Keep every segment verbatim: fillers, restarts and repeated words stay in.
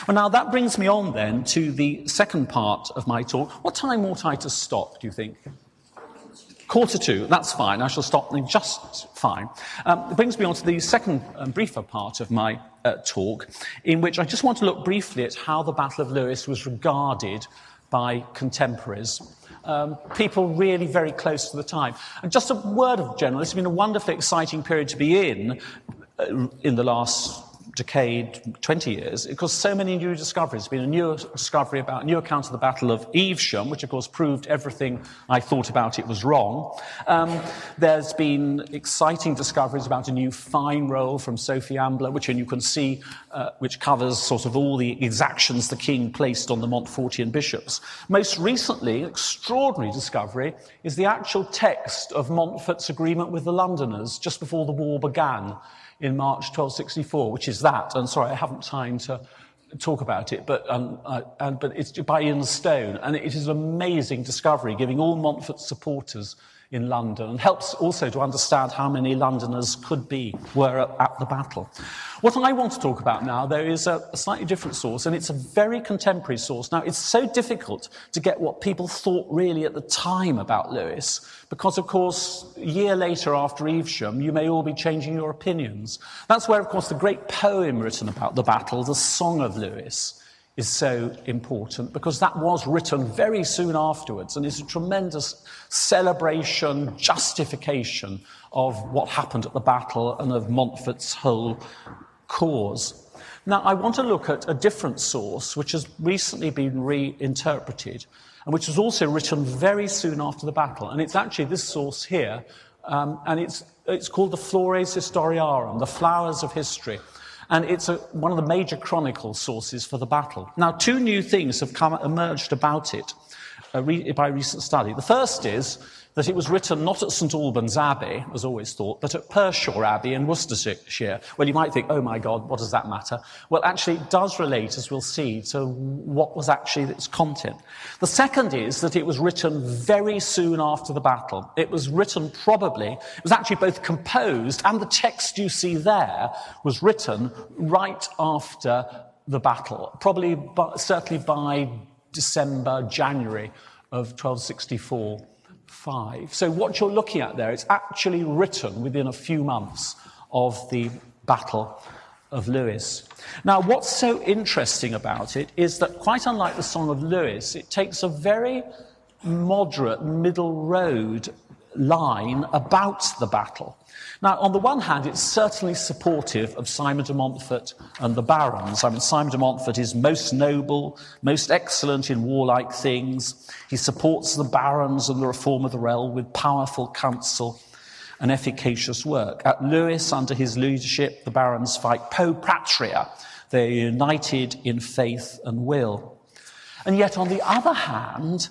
Well, now that brings me on then to the second part of my talk. What time ought I to stop, do you think? Quarter two, that's fine. I shall stop just fine. Um, it brings me on to the second um, briefer part of my uh, talk, in which I just want to look briefly at how the Battle of Lewes was regarded by contemporaries, um, people really very close to the time. And just a word of general, it's been a wonderfully exciting period to be in, uh, in the last decade, twenty years, because so many new discoveries. There's been a new discovery about, a new account of the Battle of Evesham, which of course proved everything I thought about it was wrong. Um, there's been exciting discoveries about a new fine roll from Sophie Ambler, which you can see, uh, which covers sort of all the exactions the king placed on the Montfortian bishops. Most recently, extraordinary discovery is the actual text of Montfort's agreement with the Londoners just before the war began in March twelve sixty-four, which is that. And sorry, I haven't time to talk about it, but um, uh, and, but it's by Ian Stone, and it is an amazing discovery, giving all Montfort supporters in London, and helps also to understand how many Londoners could be, were at, at the battle. What I want to talk about now, though, is a, a slightly different source, and it's a very contemporary source. Now, it's so difficult to get what people thought really at the time about Lewes, because, of course, a year later after Evesham, you may all be changing your opinions. That's where, of course, the great poem written about the battle, the Song of Lewes, is so important, because that was written very soon afterwards and is a tremendous celebration, justification of what happened at the battle and of Montfort's whole cause. Now, I want to look at a different source, which has recently been reinterpreted, and which was also written very soon after the battle. And it's actually this source here, um, and it's, it's called the Flores Historiarum, the Flowers of History. And it's a, one of the major chronicle sources for the battle. Now, two new things have come, emerged about it uh, re, by recent study. The first is that it was written not at St Albans Abbey, as always thought, but at Pershore Abbey in Worcestershire. Well, you might think, oh my God, what does that matter? Well, actually, it does relate, as we'll see, to what was actually its content. The second is that it was written very soon after the battle. It was written probably, it was actually both composed, and the text you see there was written right after the battle, probably, by, certainly by December, January of twelve sixty-four. Five. So what you're looking at there, it's actually written within a few months of the Battle of Lewes. Now, what's so interesting about it is that, quite unlike the Song of Lewes, it takes a very moderate middle road line about the battle. Now, on the one hand, it's certainly supportive of Simon de Montfort and the barons. I mean, Simon de Montfort is most noble, most excellent in warlike things. He supports the barons and the reform of the realm with powerful counsel and efficacious work. At Lewes, under his leadership, the barons fight pro patria. They're united in faith and will. And yet, on the other hand,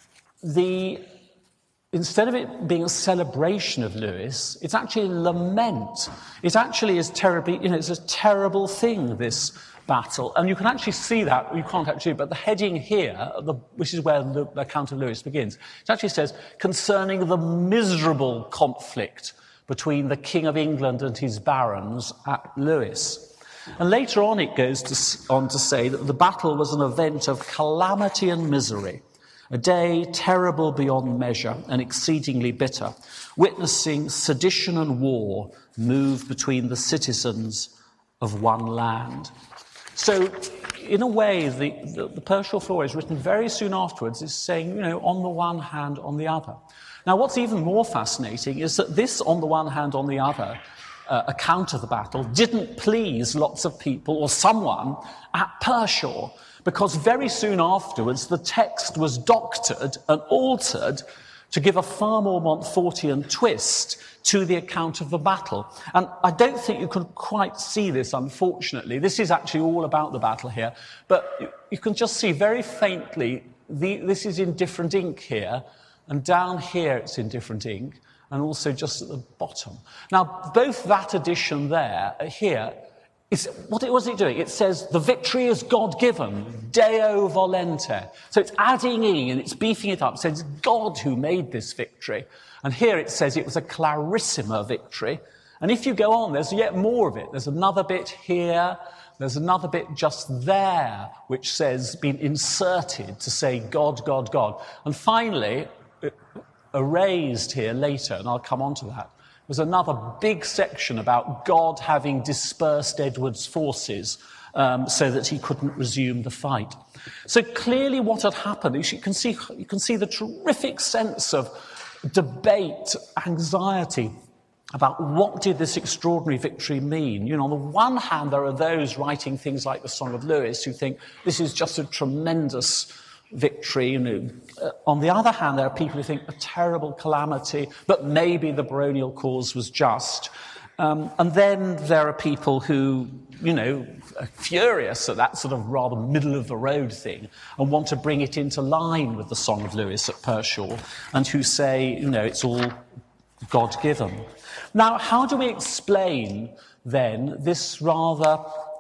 the instead of it being a celebration of Lewes, it's actually a lament. It actually is terribly, you know, it's a terrible thing, this battle. And you can actually see that, you can't actually, but the heading here, the, which is where the account of Lewes begins, it actually says, concerning the miserable conflict between the King of England and his barons at Lewes. And later on it goes to, on to say that the battle was an event of calamity and misery, a day terrible beyond measure and exceedingly bitter, witnessing sedition and war move between the citizens of one land. So, in a way, the, the, the Pershore Flores, written very soon afterwards, is saying, you know, on the one hand, on the other. Now, what's even more fascinating is that this, on the one hand, on the other, uh, account of the battle didn't please lots of people or someone at Pershore, because very soon afterwards the text was doctored and altered to give a far more Montfortian twist to the account of the battle. And I don't think you can quite see this, unfortunately. This is actually all about the battle here, but you can just see very faintly, the, this is in different ink here, and down here it's in different ink, and also just at the bottom. Now, both that edition there, here, It's, what was it doing? It says, the victory is God-given, Deo volente. So it's adding in and it's beefing it up. It says, God who made this victory. And here it says it was a clarissima victory. And if you go on, there's yet more of it. There's another bit here. There's another bit just there which says, been inserted to say God, God, God. And finally, erased here later, and I'll come on to that, was another big section about God having dispersed Edward's forces um, so that he couldn't resume the fight. So clearly what had happened is you can see, you can see the terrific sense of debate, anxiety about what did this extraordinary victory mean. You know, on the one hand, there are those writing things like the Song of Lewis who think this is just a tremendous victory. You know. Uh, on the other hand, there are people who think a terrible calamity, but maybe the baronial cause was just. Um, and then there are people who, you know, are furious at that sort of rather middle-of-the-road thing and want to bring it into line with the Song of Lewis at Pershore, and who say, you know, it's all God-given. Now, how do we explain, then, this rather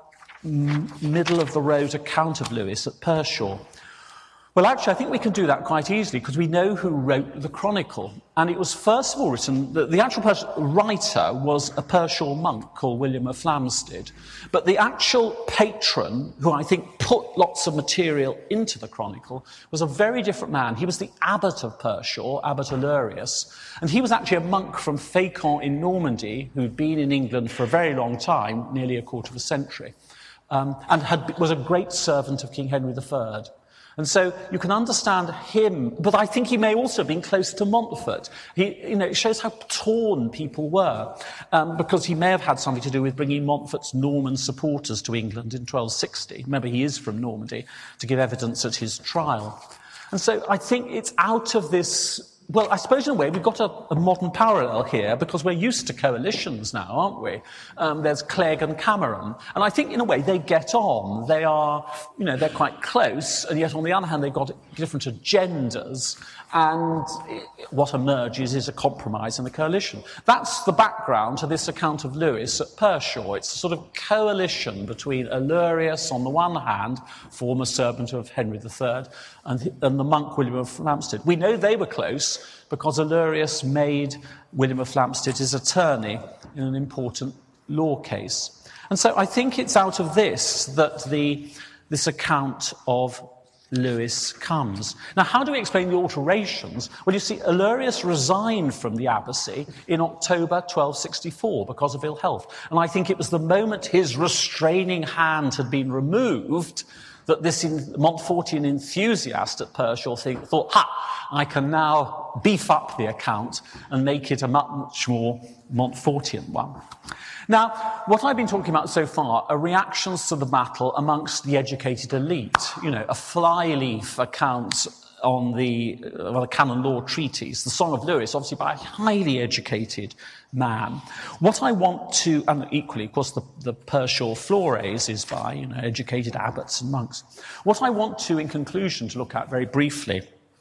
m- middle-of-the-road account of Lewis at Pershore? Well, actually, I think we can do that quite easily because we know who wrote the Chronicle. And it was first of all written, the, the actual pers- writer was a Pershore monk called William of Flamstead. But the actual patron, who I think put lots of material into the Chronicle, was a very different man. He was the abbot of Pershore, Abbot Ilurius. And he was actually a monk from Fécamp in Normandy who'd been in England for a very long time, nearly a quarter of a century, um, and had, was a great servant of King Henry the Third. And so you can understand him, but I think he may also have been close to Montfort. He, you know, it shows how torn people were, um, because he may have had something to do with bringing Montfort's Norman supporters to England in twelve sixty. Remember, he is from Normandy, to give evidence at his trial. And so I think it's out of this. Well, I suppose in a way we've got a, a modern parallel here because we're used to coalitions now, aren't we? Um, there's Clegg and Cameron. And I think in a way they get on. They are, you know, they're quite close, and yet on the other hand they've got different agendas, and it, what emerges is a compromise in the coalition. That's the background to this account of Lewis at Pershore. It's a sort of coalition between Ilurius on the one hand, former servant of Henry the Third, and, and the monk William of Flamstead. We know they were close because Ilurius made William of Flamstead his attorney in an important law case. And so I think it's out of this that the, this account of Lewis comes. Now, how do we explain the alterations? Well, you see, Ilurius resigned from the abbacy in October twelve sixty-four because of ill health. And I think it was the moment his restraining hand had been removed that this Montfortian enthusiast at Pershore think, thought, ha, I can now beef up the account and make it a much more Montfortian one. Now, what I've been talking about so far are reactions to the battle amongst the educated elite. You know, a flyleaf account on the, uh, well, the canon law treatise, the Song of Lewis, obviously by a highly educated man. What I want to, and equally, of course, the, the Pershore Flores is by, you know, educated abbots and monks. What I want to, in conclusion, to look at very briefly,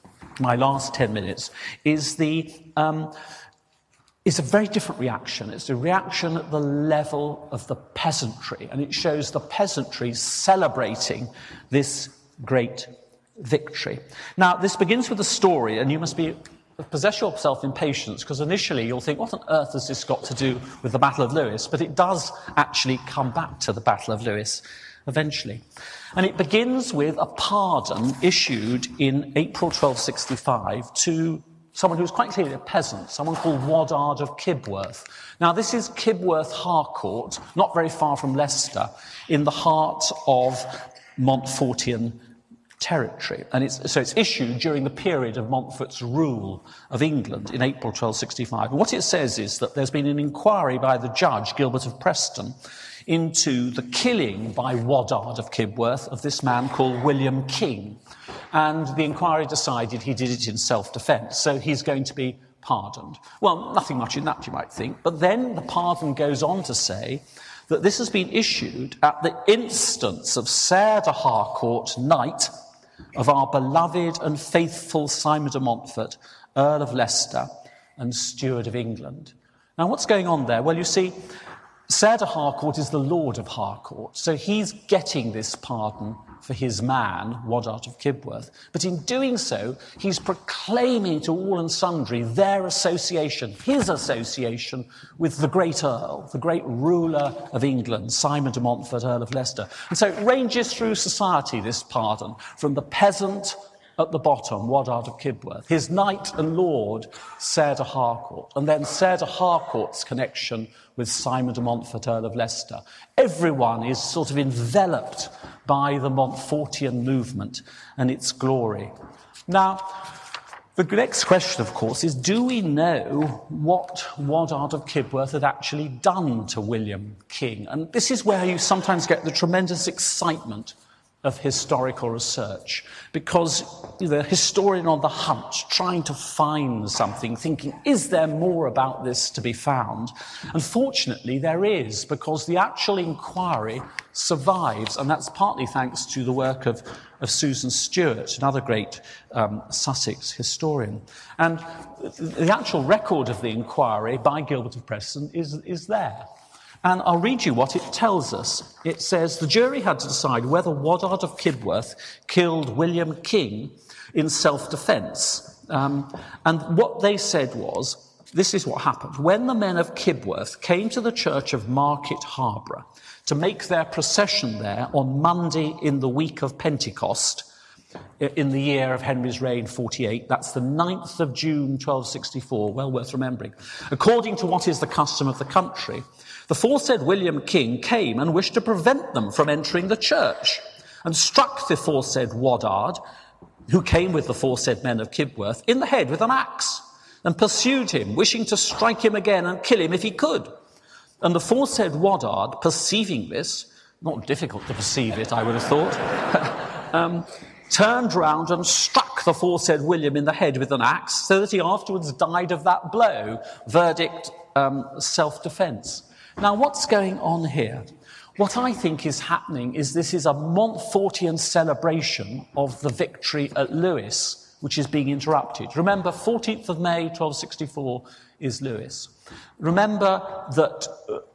my last ten minutes, is the, um, is a very different reaction. It's a reaction at the level of the peasantry, and it shows the peasantry celebrating this great victory. Now, this begins with a story, and you must be possess yourself in patience, because initially you'll think, what on earth has this got to do with the Battle of Lewis? But it does actually come back to the Battle of Lewis eventually. And it begins with a pardon issued in April twelve sixty-five to someone who was quite clearly a peasant, someone called Woddard of Kibworth. Now, this is Kibworth Harcourt, not very far from Leicester, in the heart of Montfortian territory. And it's, so it's issued during the period of Montfort's rule of England in April twelve sixty-five. And what it says is that there's been an inquiry by the judge, Gilbert of Preston, into the killing by Woddard of Kibworth of this man called William King. And the inquiry decided he did it in self-defense, so he's going to be pardoned. Well, nothing much in that, you might think. But then the pardon goes on to say that this has been issued at the instance of Sir de Harcourt, Knight, of our beloved and faithful Simon de Montfort, Earl of Leicester and Steward of England. Now, what's going on there? Well, you see, Sir de Harcourt is the Lord of Harcourt, so he's getting this pardon for his man, Woddart of Kibworth. But in doing so, he's proclaiming to all and sundry their association, his association with the great Earl, the great ruler of England, Simon de Montfort, Earl of Leicester. And so it ranges through society, this pardon, from the peasant at the bottom, Woddart of Kibworth, his knight and lord, Sir de Harcourt, and then Sir de Harcourt's connection with Simon de Montfort, Earl of Leicester. Everyone is sort of enveloped by the Montfortian movement and its glory. Now, the next question, of course, is do we know what Woddart of Kibworth had actually done to William King? And this is where you sometimes get the tremendous excitement of historical research, because the historian on the hunt, trying to find something, thinking, is there more about this to be found? Unfortunately, there is, because the actual inquiry survives, and that's partly thanks to the work of, of Susan Stewart, another great um, Sussex historian. And the actual record of the inquiry by Gilbert of Preston is, is there. And I'll read you what it tells us. It says, the jury had to decide whether Woddart of Kibworth killed William King in self-defence. Um, and what they said was, this is what happened. When the men of Kibworth came to the church of Market Harborough to make their procession there on Monday in the week of Pentecost, in the year of Henry's reign, forty-eight, that's the ninth of June, twelve sixty-four, well worth remembering. According to what is the custom of the country, the foresaid William King came and wished to prevent them from entering the church, and struck the foresaid Woddart, who came with the foresaid men of Kibworth, in the head with an axe, and pursued him, wishing to strike him again and kill him if he could. And the foresaid Woddart, perceiving this, not difficult to perceive it, I would have thought, um, turned round and struck the foresaid William in the head with an axe, so that he afterwards died of that blow. Verdict, um, self-defence. Now, what's going on here? What I think is happening is this is a Montfortian celebration of the victory at Lewes, which is being interrupted. Remember, fourteenth of May, twelve sixty-four, is Lewes. Remember that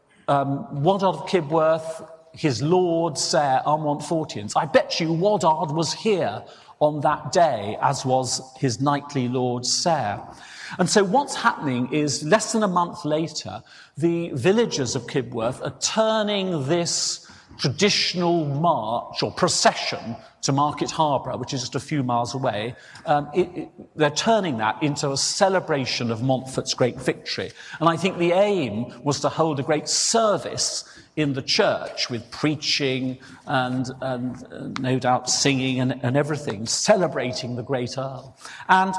um, Woddart of Kibworth, his lord, Sir, are Montfortians. I bet you Woddart was here on that day, as was his knightly lord, Sir. And so what's happening is, less than a month later, the villagers of Kibworth are turning this traditional march or procession to Market Harborough, which is just a few miles away. Um, it, it, they're turning that into a celebration of Montfort's great victory. And I think the aim was to hold a great service in the church with preaching and, and uh, no doubt singing and, and everything, celebrating the great Earl. And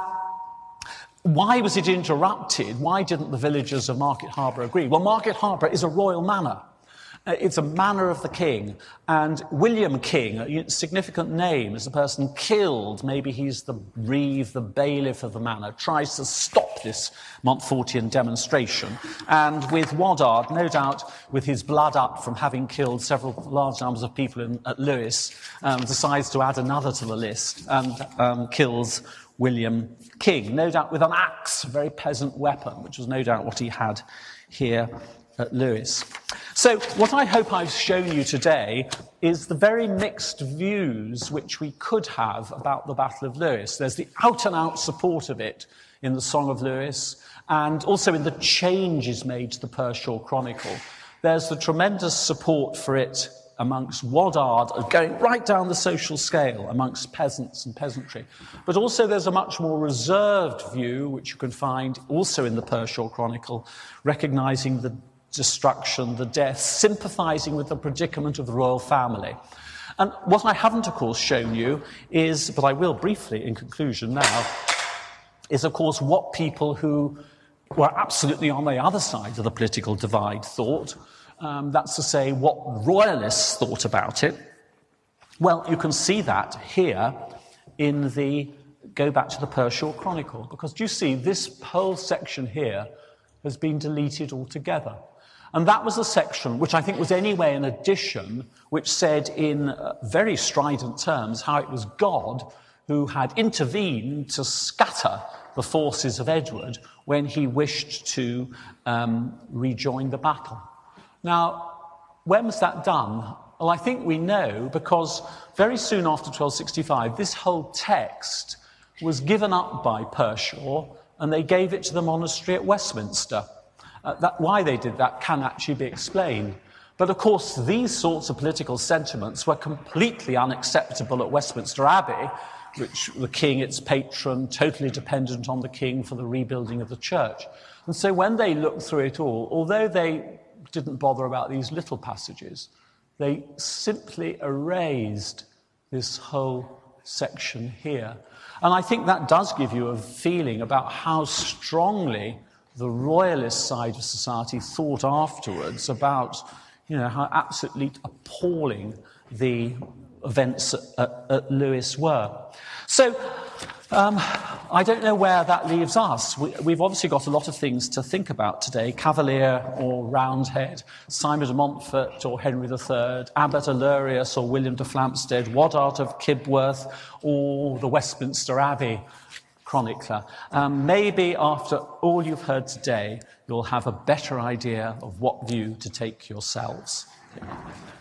why was it interrupted? Why didn't the villagers of Market Harborough agree? Well, Market Harborough is a royal manor. Uh, it's a manor of the king. And William King, a significant name, is the person killed. Maybe he's the reeve, the bailiff of the manor, tries to stop this Montfortian demonstration. And with Woddart, no doubt with his blood up from having killed several large numbers of people in, at Lewes, um, decides to add another to the list and um, kills William King, no doubt with an axe, a very peasant weapon, which was no doubt what he had here at Lewes. So what I hope I've shown you today is the very mixed views which we could have about the Battle of Lewes. There's the out-and-out support of it in the Song of Lewes, and also in the changes made to the Pershore Chronicle. There's the tremendous support for it amongst Woddart, going right down the social scale amongst peasants and peasantry. But also there's a much more reserved view, which you can find also in the Pershore Chronicle, recognising the destruction, the death, sympathising with the predicament of the royal family. And what I haven't, of course, shown you is, but I will briefly in conclusion now, is, of course, what people who were absolutely on the other side of the political divide thought. Um, that's to say, what royalists thought about it. Well, you can see that here in the, go back to the Pershore Chronicle, because do you see, this whole section here has been deleted altogether. And that was a section which I think was anyway an addition, which said in uh, very strident terms how it was God who had intervened to scatter the forces of Edward when he wished to um, rejoin the battle. Now, when was that done? Well, I think we know because very soon after twelve sixty-five, this whole text was given up by Pershaw and they gave it to the monastery at Westminster. Uh, that, why they did that can actually be explained. But of course, these sorts of political sentiments were completely unacceptable at Westminster Abbey, which the king, its patron, totally dependent on the king for the rebuilding of the church. And so when they looked through it all, although they didn't bother about these little passages, they simply erased this whole section here. And I think that does give you a feeling about how strongly the royalist side of society thought afterwards about, you know, how absolutely appalling the events at, at Lewes were. So, um, I don't know where that leaves us. We, we've obviously got a lot of things to think about today. Cavalier or Roundhead, Simon de Montfort or Henry the Third, Abbot Ilurius or William de Flamstead, Woddart of Kibworth or the Westminster Abbey chronicler. Um, maybe after all you've heard today, you'll have a better idea of what view to take yourselves.